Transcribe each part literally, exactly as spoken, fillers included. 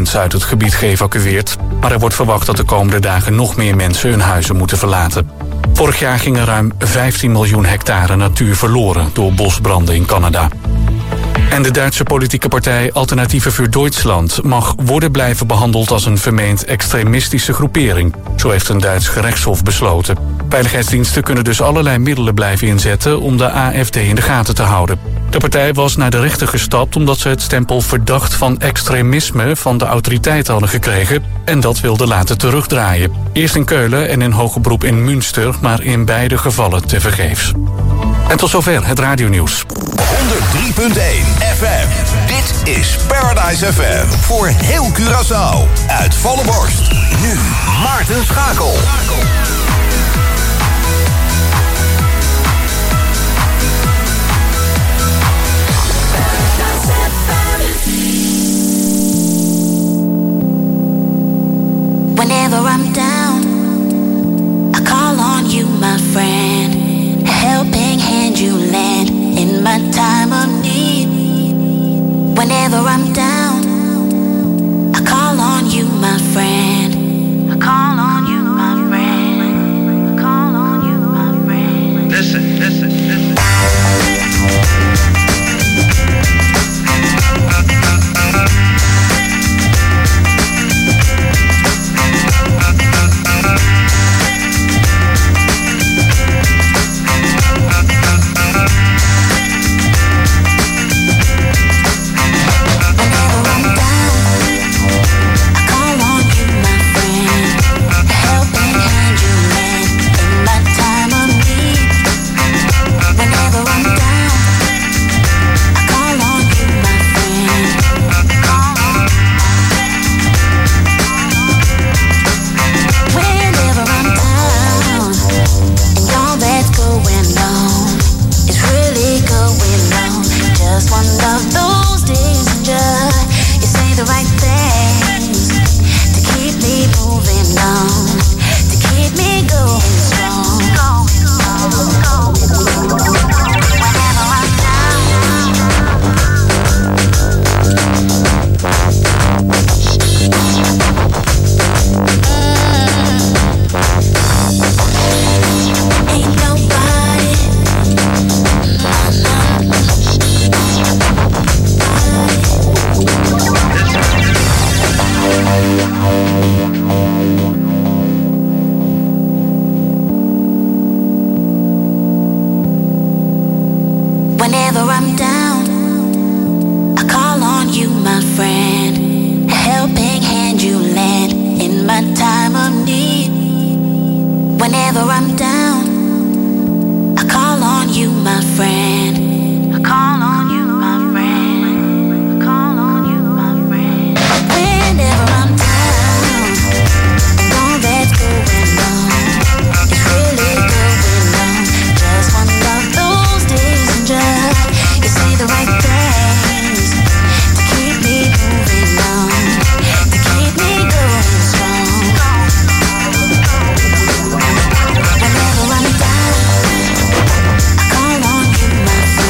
mensen uit het gebied geëvacueerd, maar er wordt verwacht dat de komende dagen nog meer mensen hun huizen moeten verlaten. Vorig jaar gingen ruim vijftien miljoen hectare natuur verloren door bosbranden in Canada. En de Duitse politieke partij Alternatieven für Deutschland mag worden blijven behandeld als een vermeend extremistische groepering. Zo heeft een Duits gerechtshof besloten. Veiligheidsdiensten kunnen dus allerlei middelen blijven inzetten om de A F D in de gaten te houden. De partij was naar de rechter gestapt omdat ze het stempel verdacht van extremisme van de autoriteiten hadden gekregen en dat wilde laten terugdraaien. Eerst in Keulen en in hoger beroep in Münster, maar in beide gevallen tevergeefs. En tot zover het radionieuws. honderd drie punt één F M. Dit is Paradise F M. Voor heel Curaçao. Uit volle borst. Nu Maarten Schakel. Whenever I'm down, I call on you, my friend. A helping hand you lend in my time of need. Whenever I'm down, I call on you, my friend. I call on you, my friend. I call on you, my friend. Listen, listen, listen. My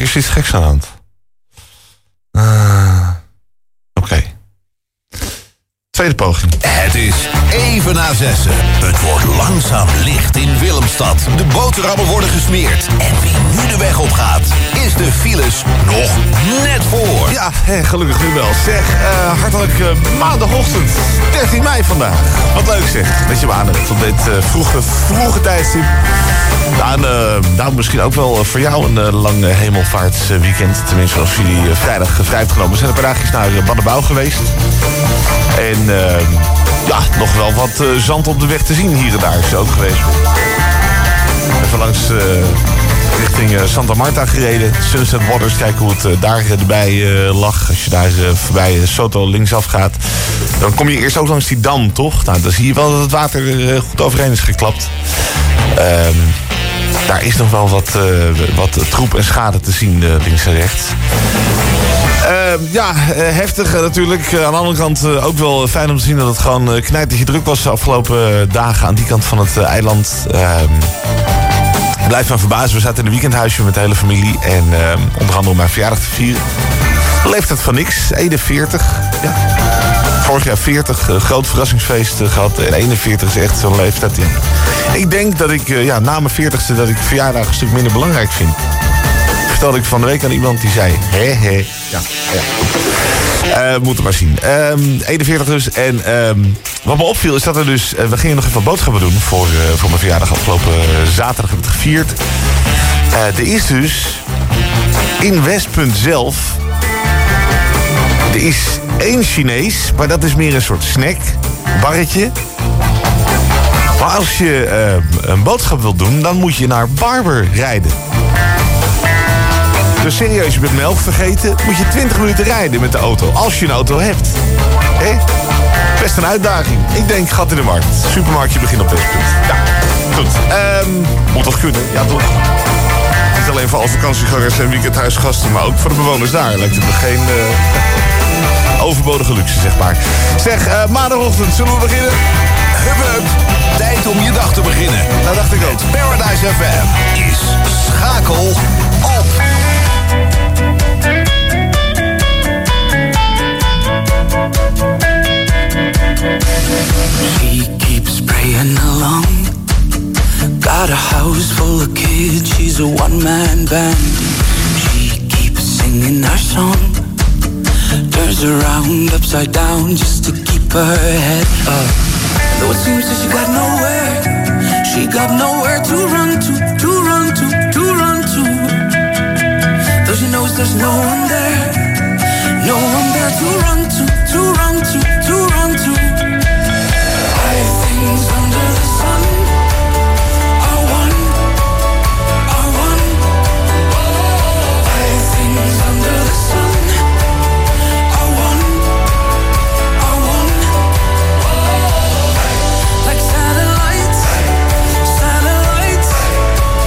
is iets geks aan de hand. Uh, Oké. Okay. Tweede poging. Het is even na zessen. Het wordt langzaam licht in Willemstad. De boterhammen worden gesmeerd. En wie nu de weg op gaat, is de files nog net voor. Ja, hé, gelukkig nu wel. Zeg, uh, hartelijk uh, maandagochtend, dertien mei vandaag. Wat leuk zeg, dat je me aanneemt op dit uh, vroege, vroege tijdstip. Nou, uh, nou, misschien ook wel voor jou een uh, lang uh, hemelvaartsweekend. Tenminste, als jullie uh, vrijdag uh, vrij heeft genomen. We zijn een paar dagjes naar uh, Bannebouw geweest. En uh, ja, nog wel wat uh, zand op de weg te zien hier en daar is ook geweest. Even langs uh, richting uh, Santa Marta gereden. Sunset Waters, kijken hoe het uh, daar erbij uh, lag. Als je daar uh, voorbij uh, Soto linksaf gaat, dan kom je eerst ook langs die dam, toch? Nou, dan zie je wel dat het water er uh, goed overheen is geklapt. Um, daar is nog wel wat, uh, wat troep en schade te zien uh, links en rechts. Uh, ja, uh, heftig uh, natuurlijk. Uh, aan de andere kant uh, ook wel fijn om te zien dat het gewoon uh, knijtertje druk was de afgelopen uh, dagen aan die kant van het uh, eiland. Uh, Blijf me verbazen, we zaten in een weekendhuisje met de hele familie en uh, onder andere om mijn verjaardag te vieren. Leeftijd van niks, eenenveertig. Ja. Vorig jaar veertig, uh, groot verrassingsfeest uh, gehad. En eenenveertig is echt zo'n leeftijd. Ja. Ik denk dat ik uh, ja, na mijn veertigste dat ik verjaardag een stuk minder belangrijk vind. Vertelde ik van de week aan iemand die zei, hé, hé. Ja, ja. Uh, moeten we maar zien. Um, eenenveertig dus. En um, wat me opviel is dat er dus... Uh, we gingen nog even boodschappen doen voor, uh, voor mijn verjaardag. Afgelopen uh, zaterdag hebben we het gevierd. Uh, er is dus in Westpunt zelf... Er is één Chinees, maar dat is meer een soort snack. Barretje. Maar als je uh, een boodschap wilt doen, dan moet je naar Barber rijden. Dus serieus, je bent melk vergeten, moet je twintig minuten rijden met de auto. Als je een auto hebt. Hé? Best een uitdaging. Ik denk, gat in de markt. Supermarktje begint op Westpunt. Ja, goed. Um, moet toch kunnen? Ja, toch? Niet alleen voor alle vakantiegangers en weekendhuisgasten, maar ook voor de bewoners daar. Lijkt het me geen uh, overbodige luxe, zeg maar. Zeg, uh, maandagochtend, zullen we beginnen? Hup, hup. Tijd om je dag te beginnen. Nou, dacht ik ook. Paradise F M is Schakel op. She keeps praying along. Got a house full of kids, she's a one-man band. She keeps singing her song. Turns around upside down just to keep her head up. Though it seems that she got nowhere, she got nowhere to run to, to run to, to run to. Though she knows there's no one there, no one there to run to, to run to, to run to. All things under the sun are one, are one. All things under the sun are one, are one. Like satellites, satellites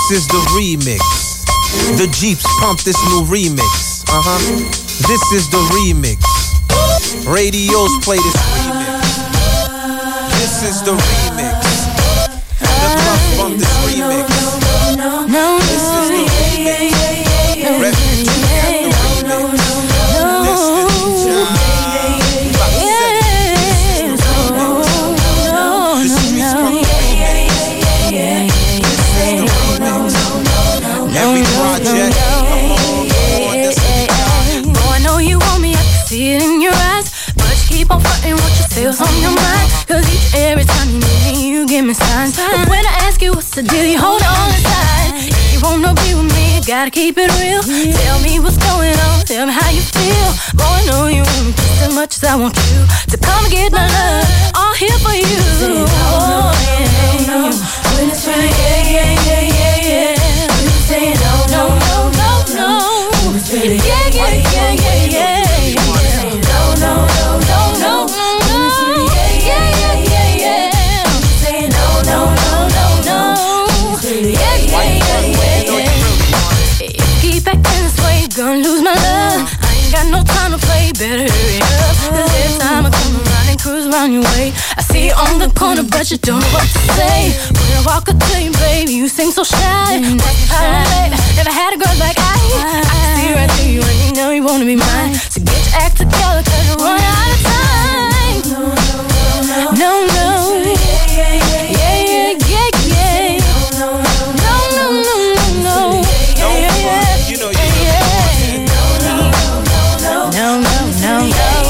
This is the remix. The Jeeps pump this new remix. Uh-huh. This is the remix. Radios play this remix. This is the remix. The clubs bump this remix. This is the remix. Refuge got the remix. This is the time. About to set it. This is the remix. The streets pump the remix. This is the remix. Every project, I'm on board. This is the boy, I know you want me, I can see it in your eyes. But you keep on frontin' what you say's on your mind. Cause each and every time you meet me, you give me signs. But when I ask you what's the deal, you hold on inside. If you wanna be with me, you gotta keep it real. Tell me what's going on, tell me how you feel. Boy, I know you want me just as much as I want you. To come and get my love, all here for you. Oh, yeah, no, when it's right, yeah, yeah, yeah, yeah, yeah. When you say no, no, no, no, no. When it's really, yeah, yeah, yeah, yeah, yeah. No, no, no, no, no, no. Yeah, yeah, yeah, yeah, yeah. Say no, no, no, no, no. Yeah, yeah, yeah, yeah, yeah. If you keep acting this way, you're gonna lose my love. I ain't got no time to play, better hurry up. Cause every time I come around and cruise around your way, I see you on the corner, but you don't know what to say. When I walk up to you, baby, you seem so shy. Like, never had a girl like I. I can see right through you and you know you wanna be mine. So get your act together, cause you're running out of time. No, no. Yeah, yeah, yeah, yeah. No, no, no, no, no. Yeah, yeah, you know you yeah. No, no, no, no, no.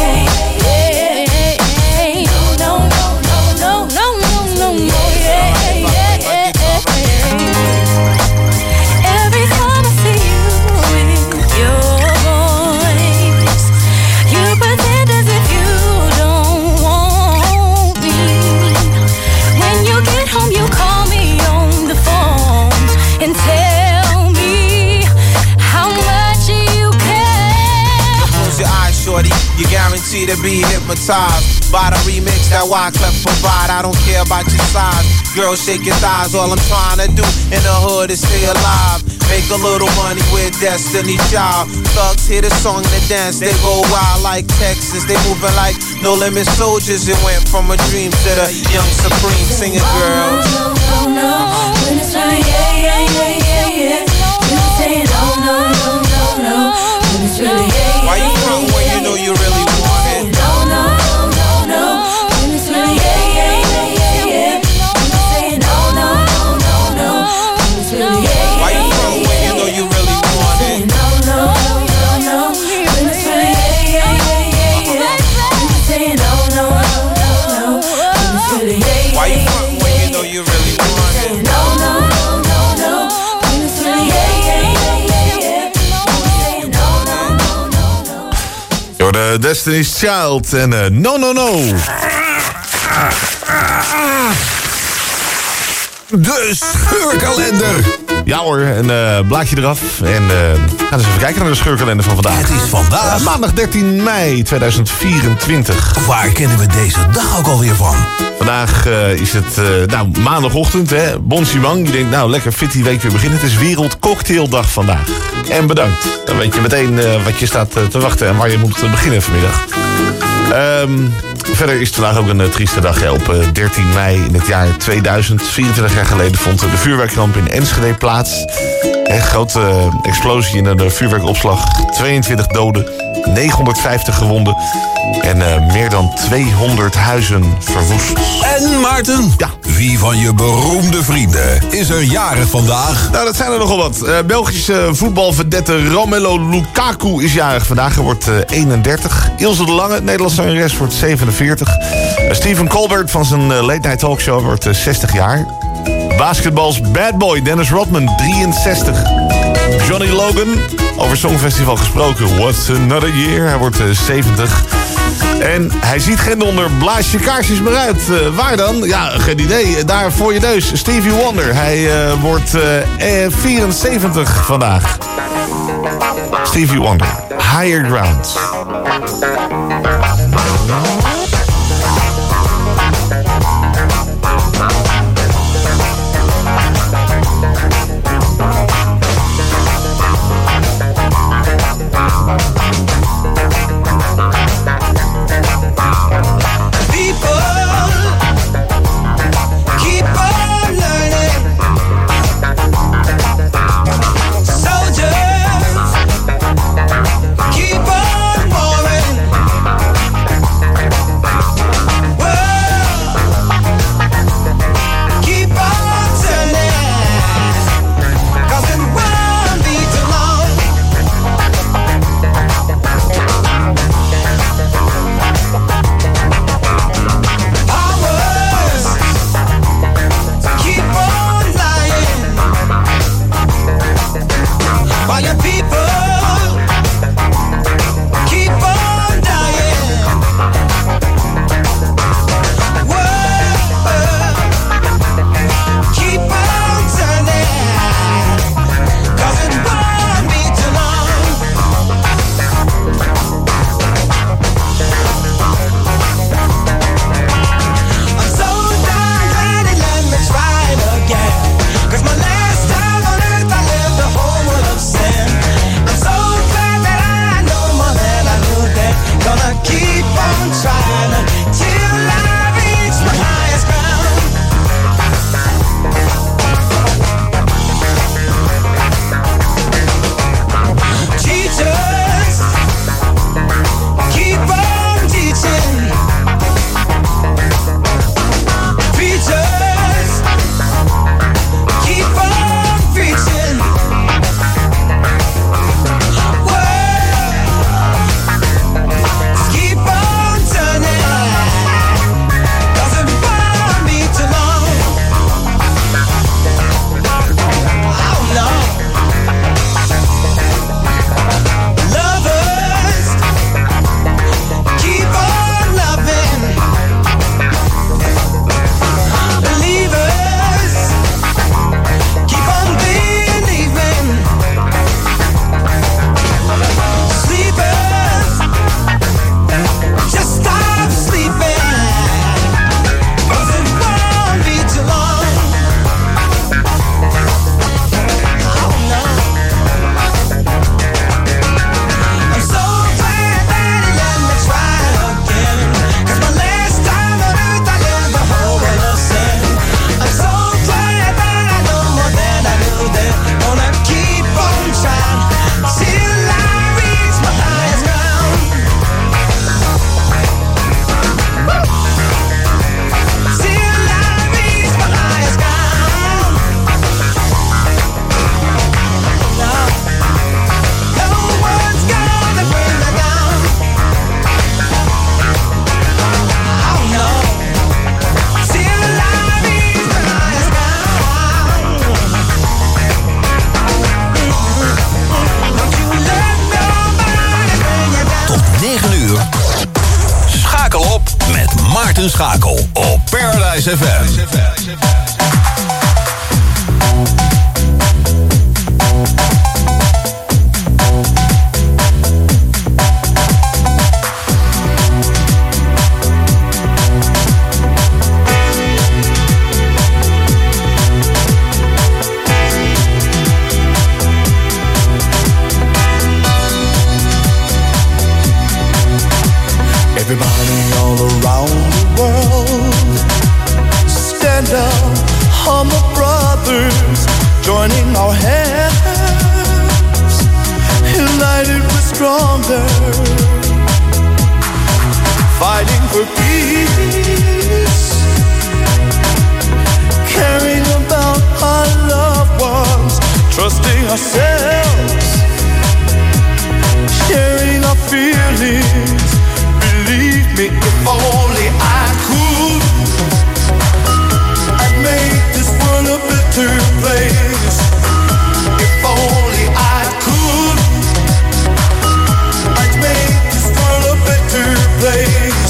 You guarantee to be hypnotized by the remix that Wyclef provide. I don't care about your size. Girl, shake your thighs. All I'm trying to do in the hood is stay alive. Make a little money with Destiny Child. Thugs hear the song and dance. They go wild like Texas. They moving like No Limit Soldiers. It went from a dream to the young supreme singing girls. No, no, no. When it's right, yeah, yeah, yeah, yeah, yeah. When you say no, no, no, no, no. When it's really, yeah, yeah. Why you front when you know you really want it? No, no, no, no. When it's really, yeah, yeah, yeah, yeah, yeah. When you say no, no, no, no, no. When it's really, yeah, yeah. Why you front when you know you really want it? No, no, no, no. When it's really, yeah, yeah, yeah, yeah. When you say no, no, no, no. When it's really, yeah, yeah. Why you front when you know you really want it? No, no, no, no. When it's really, yeah, yeah, yeah, yeah. Door de Destiny's Child en uh, No No No. De scheurkalender. Ja hoor, een uh, blaadje eraf. En uh, gaan we eens even kijken naar de scheurkalender van vandaag. Het is vandaag Uh, maandag dertien mei tweeduizend vierentwintig. Waar kennen we deze dag ook alweer van? Vandaag uh, is het uh, nou, maandagochtend, hè. Bonsie Bang. Je denkt, nou, lekker fit die week weer beginnen. Het is Wereldcocktaildag vandaag. En bedankt. Dan weet je meteen uh, wat je staat uh, te wachten en waar je moet uh, beginnen vanmiddag. Um, verder is het vandaag ook een uh, trieste dag. Hè. Op uh, dertien mei in het jaar tweeduizend, vierentwintig jaar geleden, vond uh, de vuurwerkramp in Enschede plaats. Een grote uh, explosie in een uh, vuurwerkopslag. tweeëntwintig doden, negenhonderdvijftig gewonden. En uh, meer dan tweehonderd huizen verwoest. En Maarten, ja. Wie van je beroemde vrienden is er jarig vandaag? Nou, dat zijn er nogal wat. Uh, Belgische voetbalverdette Romelu Lukaku is jarig vandaag. Hij wordt uh, eenendertig. Ilse de Lange, Nederlandse zangeres, wordt zevenenveertig. Uh, Stephen Colbert van zijn uh, Late Night Talkshow wordt uh, zestig jaar. Basketbals bad boy Dennis Rodman, drieënzestig. Johnny Logan, over Songfestival gesproken. What's another year? Hij wordt uh, zeventig. En hij ziet geen donder, blaas je kaarsjes maar uit. Uh, waar dan? Ja, geen idee. Daar voor je neus. Stevie Wonder. Hij uh, wordt uh, uh, vierenzeventig vandaag. Stevie Wonder. Higher Ground. uur. Schakel op met Maarten Schakel op Paradise F M. Everybody all around the world, stand up, humble brothers, joining our hands, united we're stronger, fighting for peace, caring about our loved ones, trusting ourselves, sharing our feelings. Believe me, if only I could, I'd make this world a better place. If only I could, I'd make this world a better place.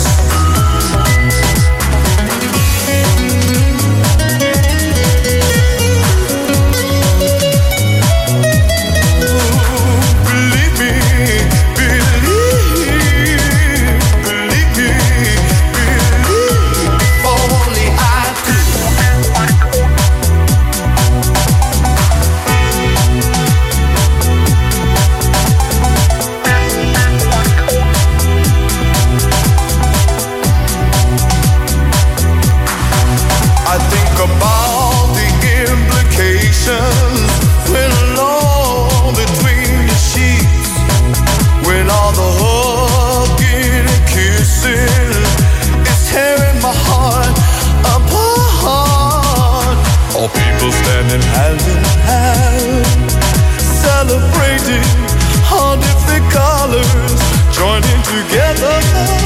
Hand in hand, celebrating all different colors, joining together,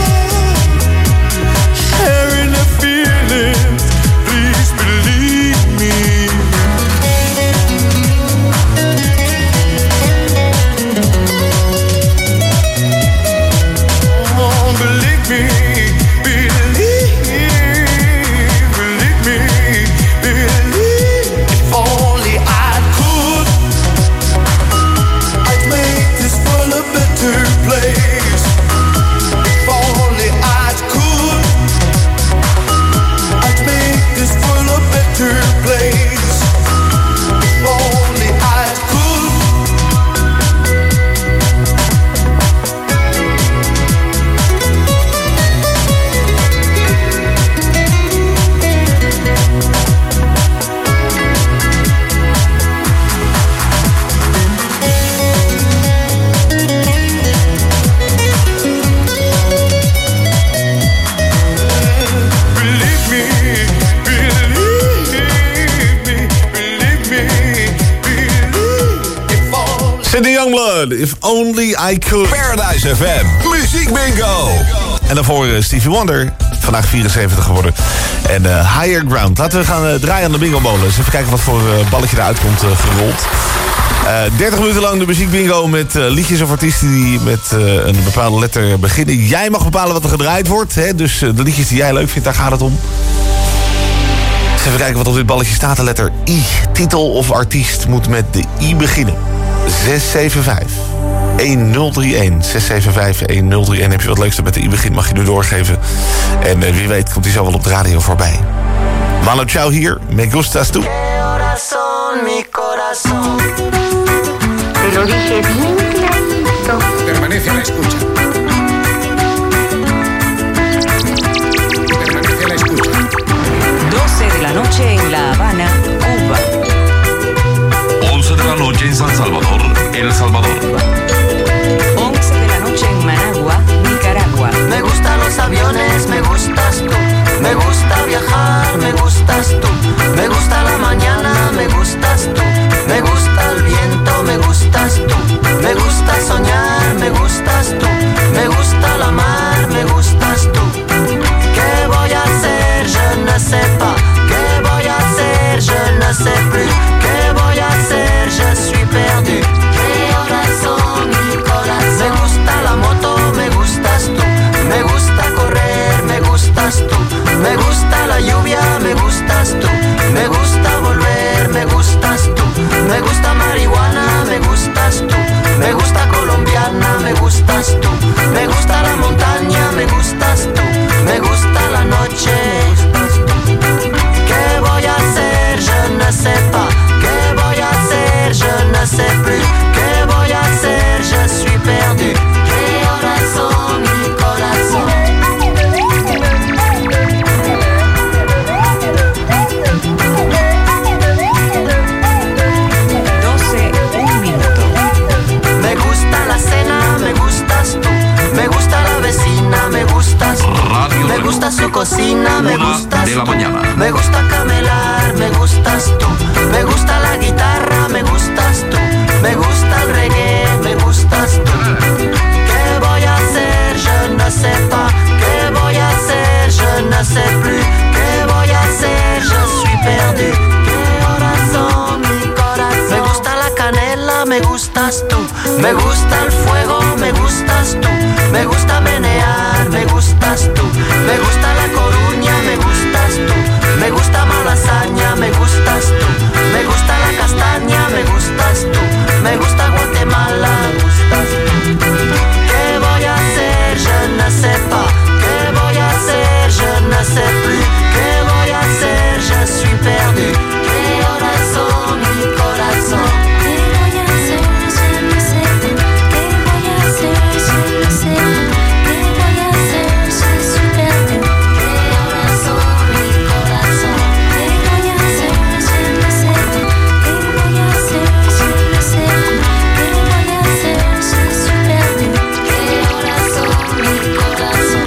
sharing the feelings. Please believe me. Oh, believe me. Cindy Youngblood, If Only I Could. Paradise F M, Muziek Bingo. En daarvoor uh, Stevie Wonder, vandaag vierenzeventig geworden. En uh, Higher Ground. Laten we gaan uh, draaien aan de bingo-molen. Dus even kijken wat voor uh, balletje eruit komt uh, gerold. Uh, dertig minuten lang de Muziek Bingo met uh, liedjes of artiesten die met uh, een bepaalde letter beginnen. Jij mag bepalen wat er gedraaid wordt. Hè? Dus uh, de liedjes die jij leuk vindt, daar gaat het om. Dus even kijken wat op dit balletje staat. De letter I. Titel of artiest moet met de I beginnen. zes zeven vijf een nul drie een. zes zeven vijf een nul drie een. Heb je wat leukste met de I begint, mag je nu doorgeven. En uh, wie weet komt hij zo wel op de radio voorbij. Manu Chao hier, Me Gustas Tu. Permanece a la escucha. Permanece a la escucha. doce de la noche en La Habana, Cuba. once de la noche en San Salvador, El Salvador. once de la noche en Managua, Nicaragua. Me gustan los aviones, me gustas tú. Me gusta viajar, me gustas tú. Me gusta la mañana, me gustas tú. Me gusta el viento, me gustas tú. Me gusta soñar, me gustas tú. gustas tú. Radio Me Reloj. gusta su cocina, me Una gustas de la tú. mañana. Me gusta camelar, me gustas tú. Me gusta la guitarra, me gustas tú. Me gusta el reggae, me gustas tú. ¿Qué voy a hacer? Je ne sais pas. ¿Qué voy a hacer? Je ne sais plus. ¿Qué voy a hacer? Je suis perdu. ¿Qué horas son, mi corazón? Me gusta la canela, me gustas tú. Me gusta el fuego, me gustas tú. Me gusta menear, me gustas tú. Me gusta la Coruña, me gustas tú. Me gusta Malasaña, me gustas tú. Me gusta la castaña, me gustas tú. Me gusta Guatemala, me gustas tú. ¿Qué voy a hacer? Je ne sais pas. ¿Qué voy a hacer? Je ne sais plus. ¿Qué voy a hacer? Je suis perdu. ¿Qué horas son, mi corazón? ¿Qué voy a hacer? Je ne sais pas. ¿Qué voy a hacer? Je ne sais pas. ¿Qué voy a hacer? Je suis perdu. ¿Qué horas son, mi corazón? ¿Qué voy a hacer? Je ne sais pas. ¿Qué voy a hacer? Je ne sais pas. ¿Qué voy a hacer? Je suis perdu. ¿Qué horas son, mi corazón?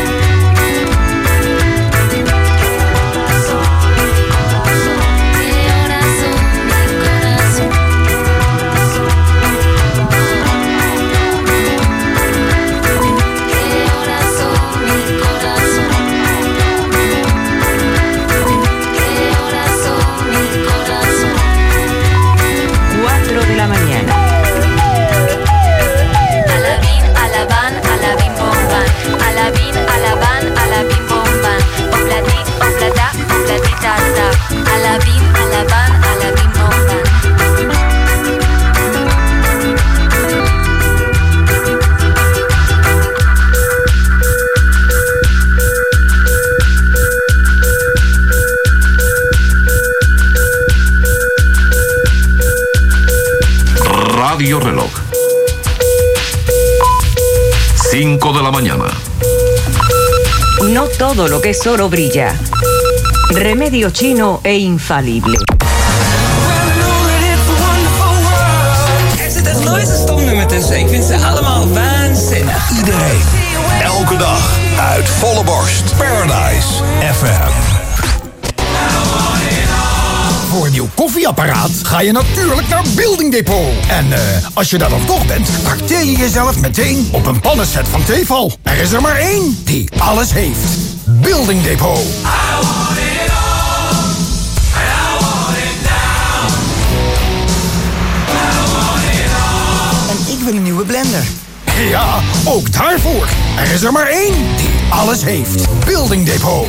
cuatro de la mañana. Alabín, alabán, alabín, bombán. Alabín, alabán, alabín, bombán. Oplatí, oplatá, oplatita, ta. Alabín, alabán, alabín, bombán. Radio Reloj. cinco de la mañana. No todo lo que es oro brilla. Remedio chino e infalible. Exit nooit een stomnummer tussen. Ik vind ze allemaal waanzinnig. Iedereen, elke dag, uit volle borst. Paradise F M. Voor een nieuw koffieapparaat ga je natuurlijk naar Building Depot. En uh, als je daar dan toch bent, trakteer je jezelf meteen op een pannenset van Tefal. Er is er maar één die alles heeft. Building Depot. En ik wil een nieuwe blender. Ja, ook daarvoor. Er is er maar één die alles heeft. Building Depot.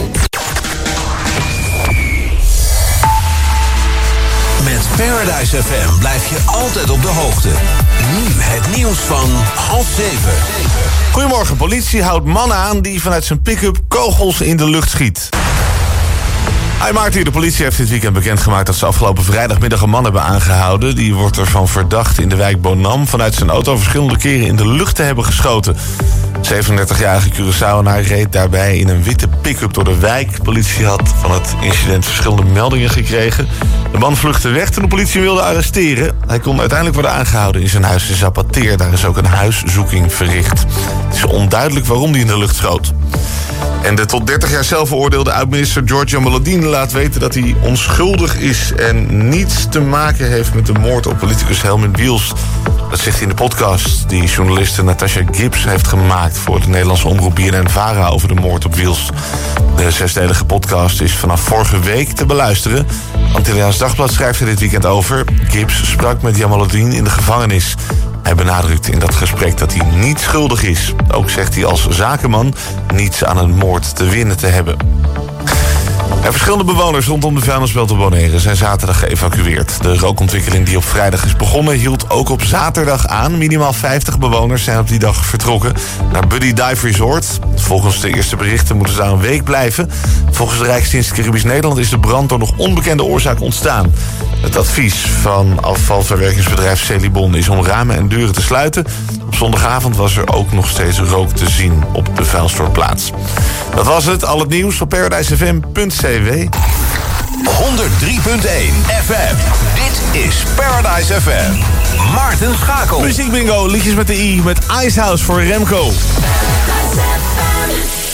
Met Paradise F M blijf je altijd op de hoogte. Nu het nieuws van half zeven. Goedemorgen, politie houdt man aan die vanuit zijn pick-up kogels in de lucht schiet. Hi Maarten, de politie heeft dit weekend bekendgemaakt dat ze afgelopen vrijdagmiddag een man hebben aangehouden. Die wordt ervan verdacht in de wijk Bonam vanuit zijn auto verschillende keren in de lucht te hebben geschoten. zevenendertigjarige Curaçaoenaar reed daarbij in een witte pick-up door de wijk. De politie had van het incident verschillende meldingen gekregen. De man vluchtte weg toen de politie wilde arresteren. Hij kon uiteindelijk worden aangehouden in zijn huis in Zapateer. Daar is ook een huiszoeking verricht. Het is onduidelijk waarom hij in de lucht schoot. En de tot dertig jaar zelf veroordeelde oud-minister Giorgia Melodini laat weten dat hij onschuldig is en niets te maken heeft met de moord op politicus Helmut Wiels. Dat zegt hij in de podcast die journaliste Natasha Gibbs heeft gemaakt voor de Nederlandse omroep B N N-Vara over de moord op Wiels. De zesdelige podcast is vanaf vorige week te beluisteren. Antilliaans Dagblad schrijft er dit weekend over. Gibbs sprak met Jamaluddin in de gevangenis. Hij benadrukt in dat gesprek dat hij niet schuldig is. Ook zegt hij als zakenman niets aan een moord te winnen te hebben. En verschillende bewoners rondom de vuilnisbelt op Bonaire zijn zaterdag geëvacueerd. De rookontwikkeling die op vrijdag is begonnen hield ook op zaterdag aan. Minimaal vijftig bewoners zijn op die dag vertrokken naar Buddy Dive Resort. Volgens de eerste berichten moeten ze daar een week blijven. Volgens de Rijksdienst Caribisch Nederland is de brand door nog onbekende oorzaak ontstaan. Het advies van afvalverwerkingsbedrijf Celibon is om ramen en deuren te sluiten. Op zondagavond was er ook nog steeds rook te zien op de vuilstortplaats. Dat was het, al het nieuws op paradise f m punt c w. honderd drie punt één F M. Dit is Paradise F M. Maarten Schakel. Muziek bingo, liedjes met de I, met Icehouse voor Remco. Paradise F M.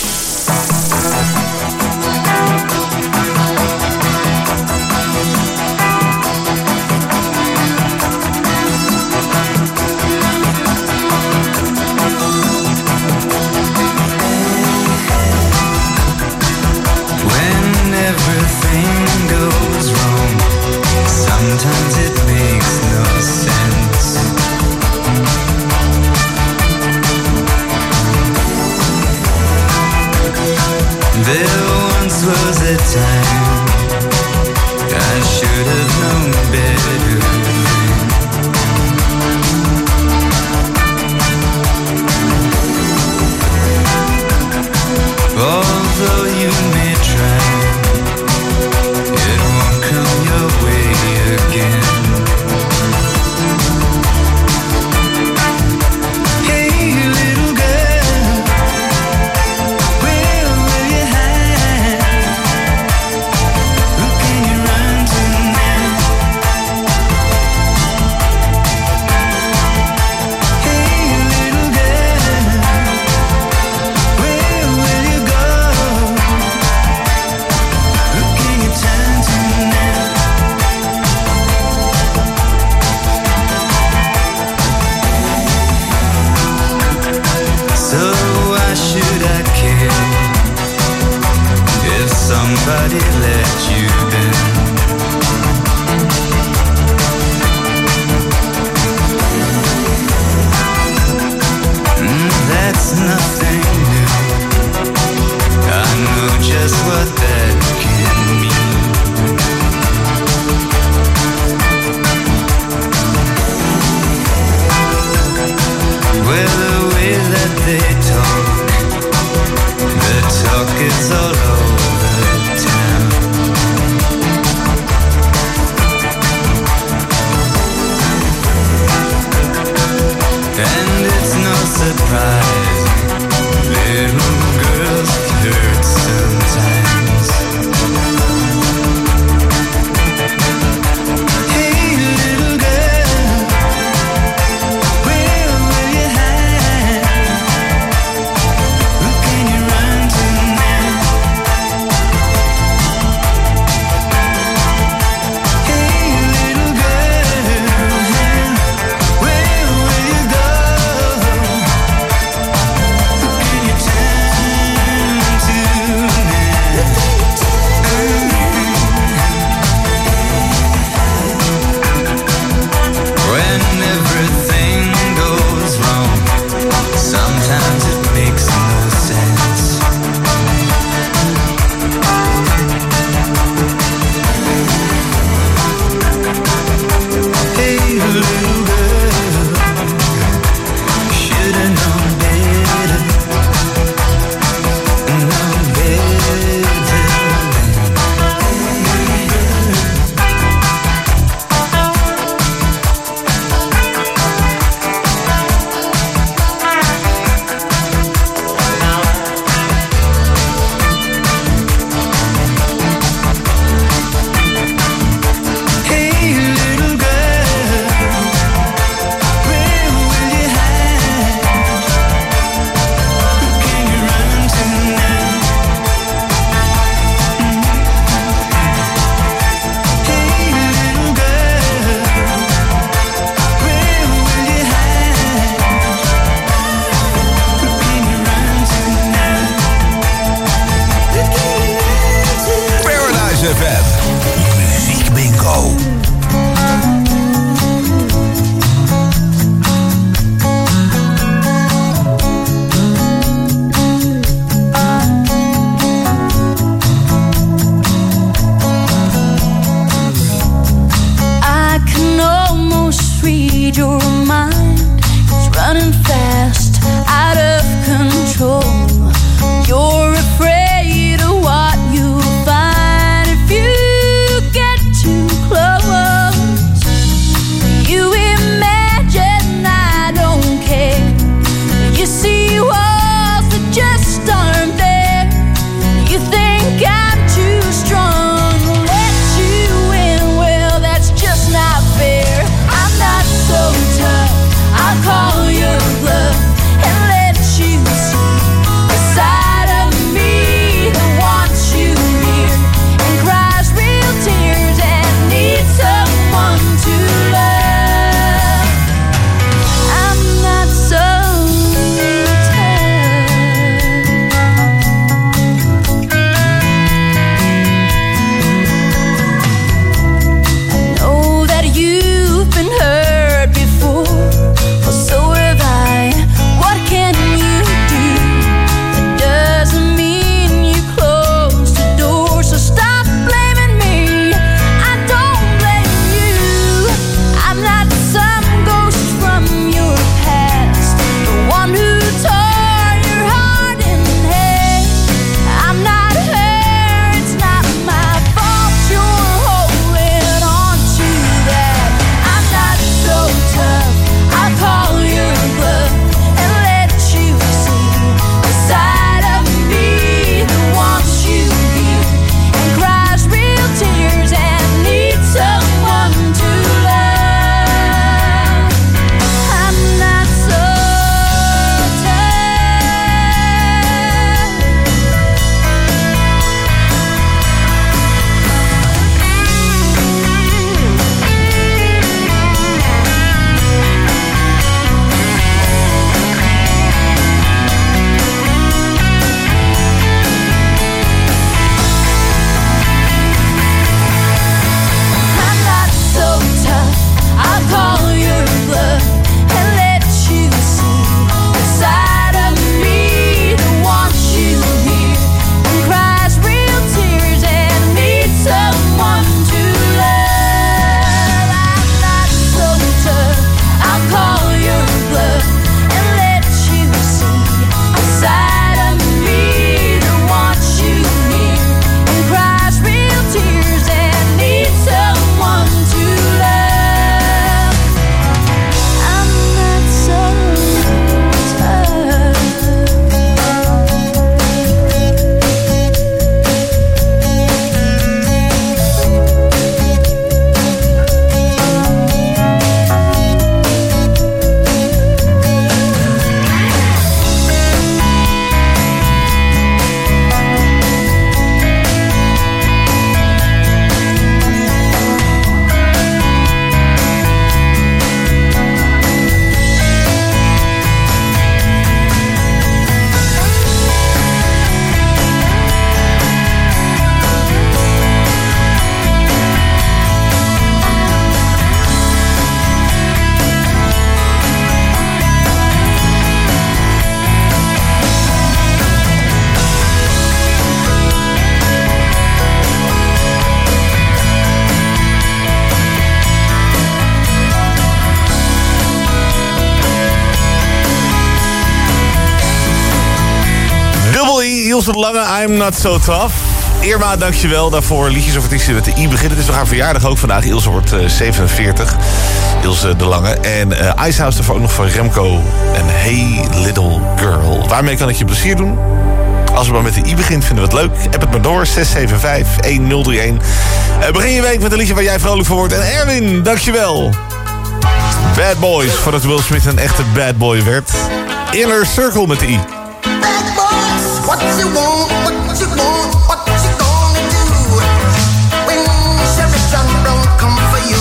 Ilse de Lange, I'm Not So Tough. Irma, dankjewel daarvoor. Liedjes of artiesten met de I beginnen. Het is nog haar verjaardag ook vandaag. Ilse wordt uh, zevenenveertig. Ilse de Lange. En uh, Icehouse daarvoor ook nog van Remco. En Hey Little Girl. Waarmee kan ik je plezier doen? Als het maar met de I begint, vinden we het leuk. App het maar door, zes zeven vijf een nul drie een. Uh, begin je week met een liedje waar jij vrolijk voor wordt. En Erwin, dankjewel. Bad Boys, voordat Will Smith een echte bad boy werd. Inner Circle met de I. Bad boys, what you want, what you want, what you gonna do when Sheriff John Brown come for you?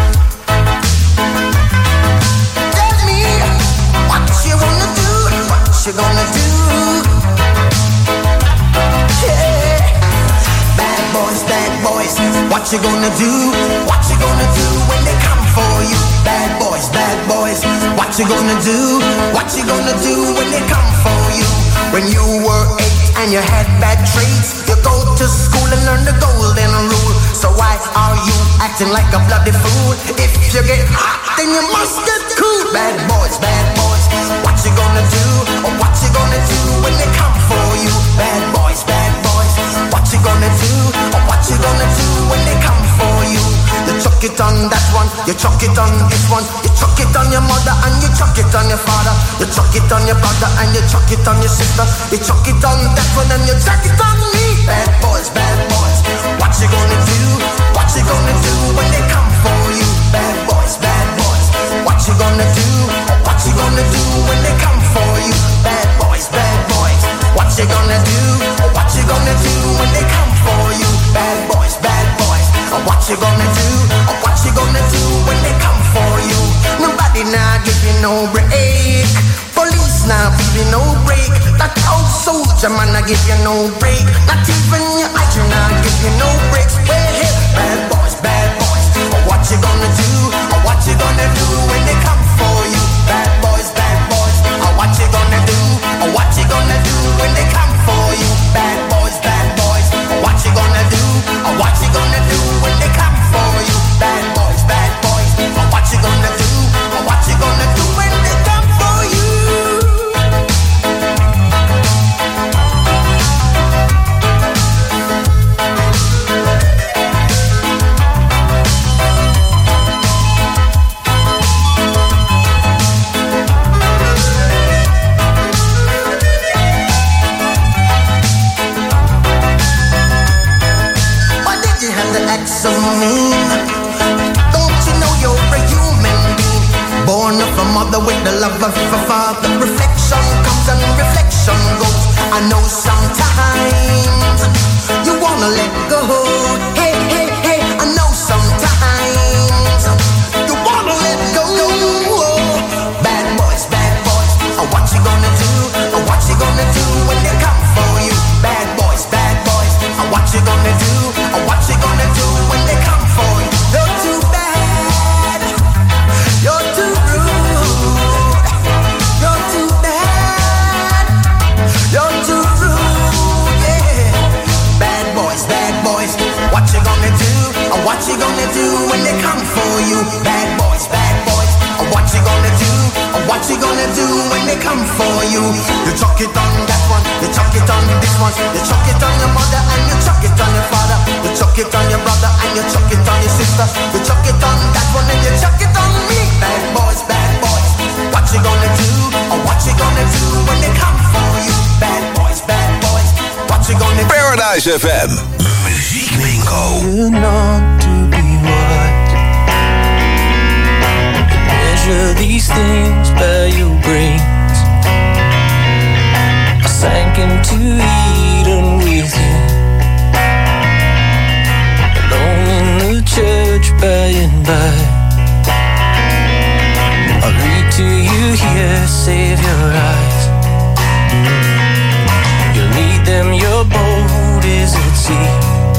Tell me what you wanna do, what you gonna do? Yeah. Bad boys, bad boys, what you gonna do? What you gonna do when they come for you? Bad boys, bad boys, what you gonna do? What you gonna do when they come for you? When you were eight and you had bad traits, you go to school and learn the golden rule. So why are you acting like a bloody fool? If you get hot, then you must get cool. Bad boys, bad boys, what you gonna do? Or what you gonna do when they come for you? Bad boys, bad boys, what you gonna do? Or what you gonna do when they come for you? You chuck it on that one, you chuck it on this one, you chuck it on your mother and you chuck it on your father, you chuck it on your brother and you chuck it on your sister, you chuck it on that one and you chuck it on me. Bad boys, bad boys, what you gonna do? What you gonna do when they come for you? Bad boys, bad boys, what you gonna do? What you gonna do when they come for you? Bad boys, bad boys, what you gonna do? What you gonna do when they come for you? Bad boys, bad boys, what you gonna do? What you gonna do when they come for you? Nobody now give you no break. Police now give you no break. That old soldier man I give you no break. Not even your eyes now give you no breaks. Hey, hey, bad boys, bad boys, what you gonna do? What you gonna do when they come for you? Bad boys, bad boys, what you gonna do? What you gonna do when they come for you? Bad boys, bad boys, what you gonna do? What you gonna do when they come for you? Bad boys, bad boys, what you gonna do? What you gonna do when they come for you? So mean. Don't you know you're a human being, born of a mother with the love of a father? Reflection comes and reflection goes. I know sometimes you wanna let go. Hey, hey, hey, I know sometimes you wanna let go. Bad boys, bad boys, what you gonna do? What you gonna do when they come for you? Bad boys, bad boys, what you gonna do? What you gonna do when they come for you? You're too bad, you're too rude, you're too bad, you're too rude, yeah. Bad boys, bad boys, what you gonna do? What you gonna do when they come for you? Bad boys, bad boys, what you gonna do? What you gonna do when they come for you? You chuck it on that one, you chuck it on this one, you chuck it on your mother and you chuck it on your father, you chuck it on your brother and you chuck it on your sister, you chuck it on that one and you chuck it on me. Bad boys, bad boys, what you gonna do? Or what you gonna do when they come for you? Bad boys, bad boys, what you gonna do? Paradise F M, Muziek Bingo. You know to be what? Measure these things by your brains. I sank into Eden with you, alone in the church by and by. I'll read to you here, save your eyes. You'll need them, your boat is at sea.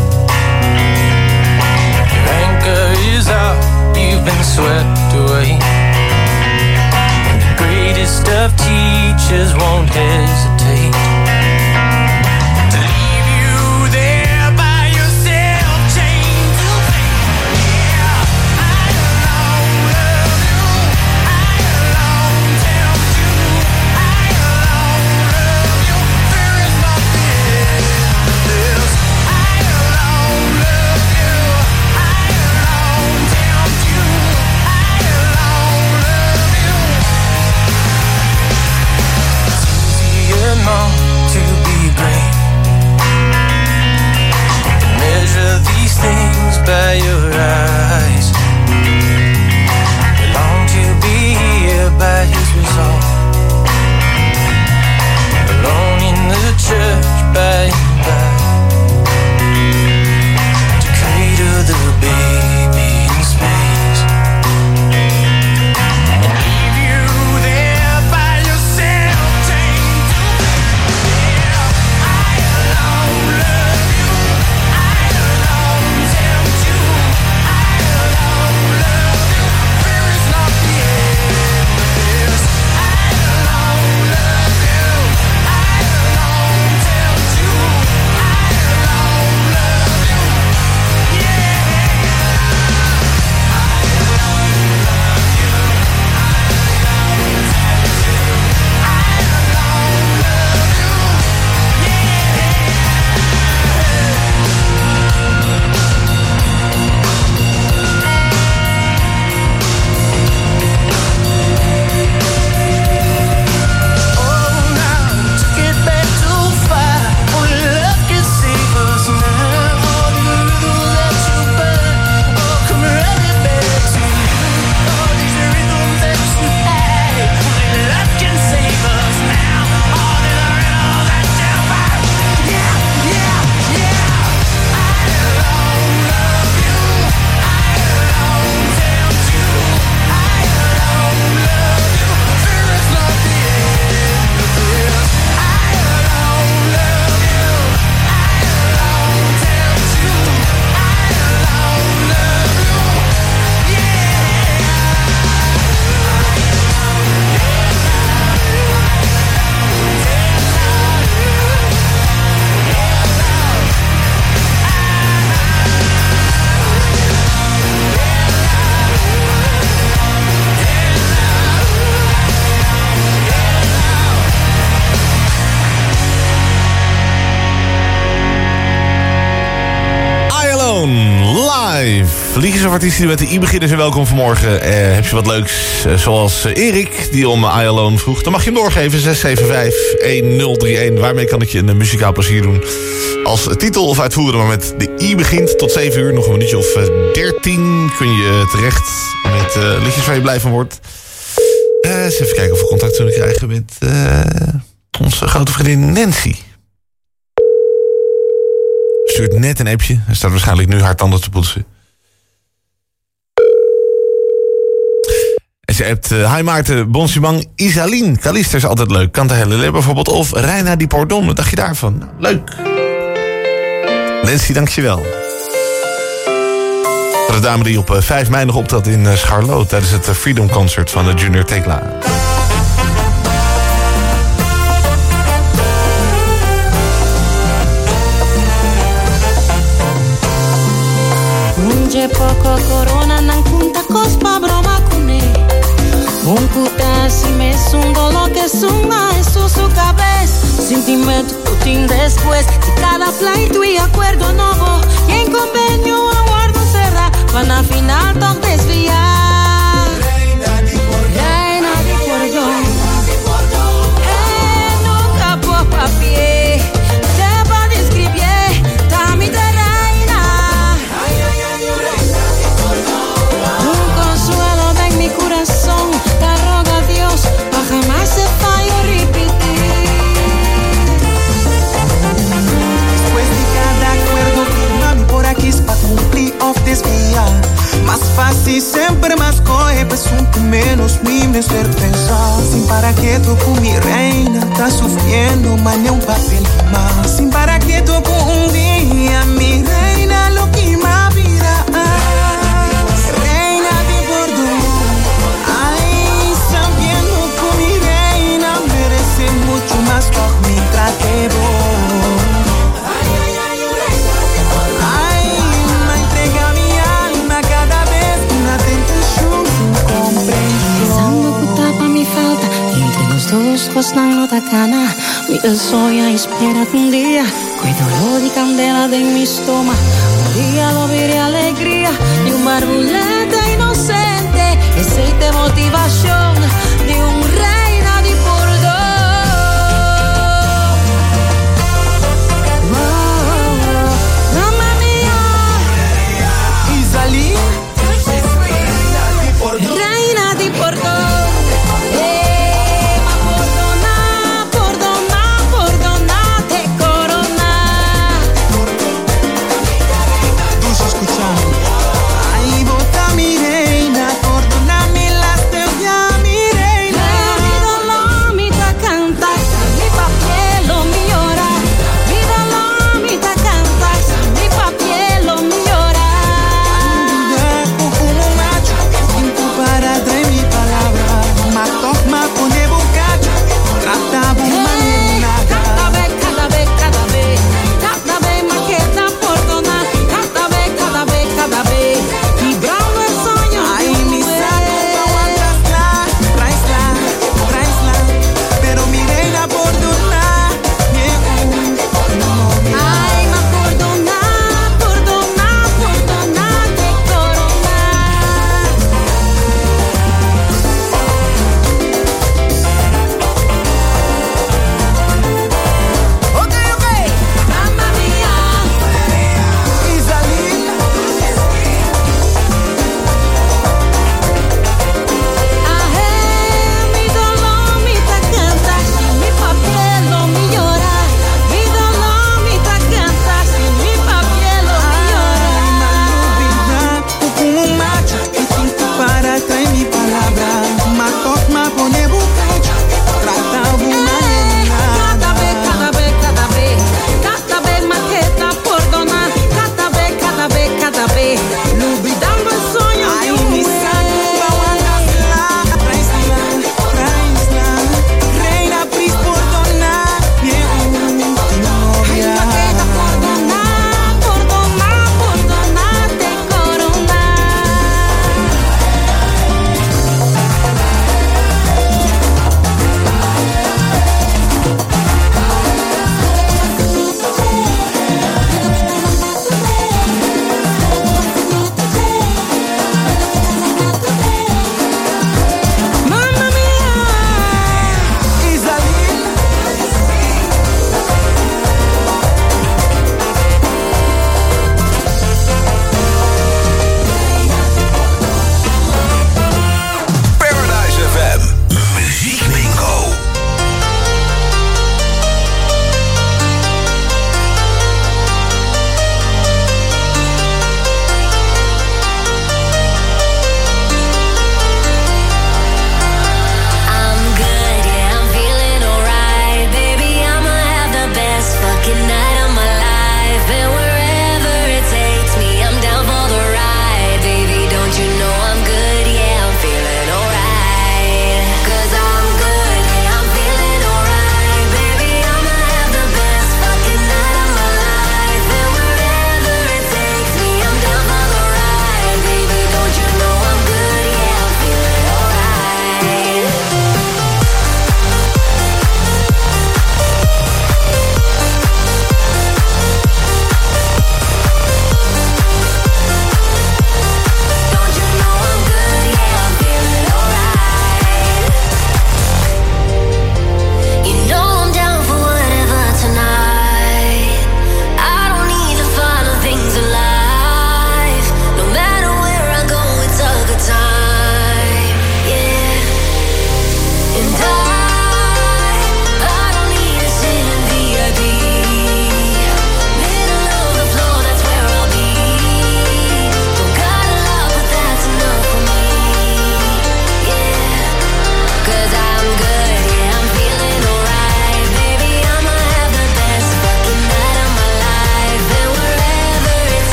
Your anchor is out, you've been swept away. And the greatest of teachers won't hesitate to leave you there by yourself, chained to pain. Yeah, I alone love you, I alone tell you, I alone love you. There is nothing allerlei vliegers of artiesten die met de I beginnen zijn welkom vanmorgen. Eh, heb je wat leuks, eh, zoals eh, Erik, die om I Alone vroeg. Dan mag je hem doorgeven, zes zeven vijf een nul drie een. Waarmee kan ik je een muzikaal plezier doen? Als titel of uitvoerder, maar met de I begint. Tot zeven uur, nog een minuutje of dertien kun je terecht met uh, liedjes waar je blij van wordt. Uh, eens even kijken of we contact kunnen krijgen met uh, onze grote vriendin Nancy. Stuurt net een appje. Hij staat waarschijnlijk nu haar tanden te poetsen. En ze appt... Uh, Hi Maarten, Bonsimang, Isaline. Kalister is altijd leuk. Canta Helele bijvoorbeeld. Of Reina di Pordon. Wat dacht je daarvan? Nou, leuk. Nancy, dankjewel. Voor de dame die op uh, vijf mei nog optrad in uh, Scharlo... tijdens het uh, Freedom Concert van de uh, Junior Tekla. Unge poco corona nan kunta cospa broma kune. Un kuta si me sundo lo que suma en su su cabeza. Sentimento putin después de cada pleito y acuerdo novo. Y en convenio aguardo cerrar para final todo desviar. Reina di Cordón. Eh, nunca por papier. Sepa describir, dame de reina. Un consuelo de mi corazón. Te rogo a Dios, pa' jamás se fallo repetir. Después de cada acuerdo firmado por aquí es pa' cumplir o desviar. Más fácil, siempre más coge, presunto menos mi certeza. Sin para qué toco mi reina, está sufriendo, mañana un papel más. Sin para qué toco un día, mi reina, lo que más vida. Reina de Bordeaux, ay, sabiendo que mi reina merece mucho más por mi tratebo. Dos gostan no da cana. Mi soya espera un día. Coi dolor de candela de mi estómago. Un día lo veré alegría de un barbuleta inocente. Aceite motivación de un reina de Bordeaux. Oh, oh, mamma mia. Isaline. Reina de Bordeaux. Ay, bota mi reina, perdóname las teus ya, mi reina.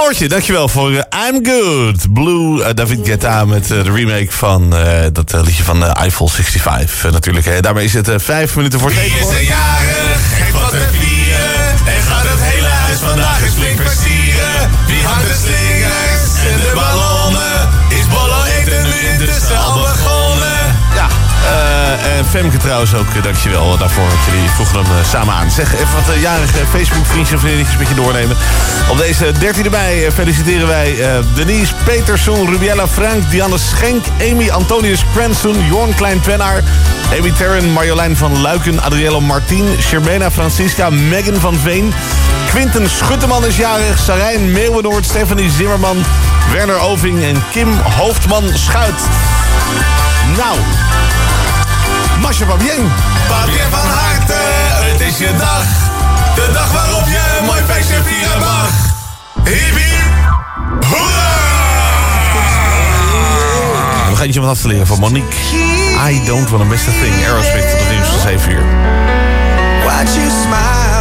Floortje, dankjewel voor uh, I'm Good. Blue, uh, David Guetta met uh, de remake van uh, dat uh, liedje van uh, Eiffel zesenzestig. Uh, natuurlijk, hè. Daarmee is het uh, vijf minuten voor Wie is er jarig, heeft wat te vieren. En gaat het hele huis vandaag eens flink versieren. Wie hangt de slingers en de ballonnen. Is Bollo eten nu intussen al begonnen. Ja, uh, en Femke trouwens ook, uh, dankjewel daarvoor. Want jullie vroegen hem uh, samen aan. Zeg even wat uh, jarige Facebook-vriendjes of vriendinnetjes met je doornemen. Op deze dertiende mei uh, feliciteren wij uh, Denise Peterson, Rubiella Frank, Dianne Schenk, Amy Antonius Cranston, Jorn Klein-Twennaar, Amy Terren, Marjolein van Luiken, Adriello Martien, Shermena Francisca, Megan van Veen, Quinten Schutteman is jarig, Sarijn Meeuwenoord, Stephanie Zimmerman, Werner Oving en Kim Hoofdman Schuit. Nou, Masha Babien. Babien van harte, het is je dag. De dag waarop je een mooi feestje vieren mag. Hiep hiep, hoera! Nog eentje wat af te leren van Monique. I don't want to miss a thing. Aerosmith tot het nieuws van zeven uur. Watch you smile.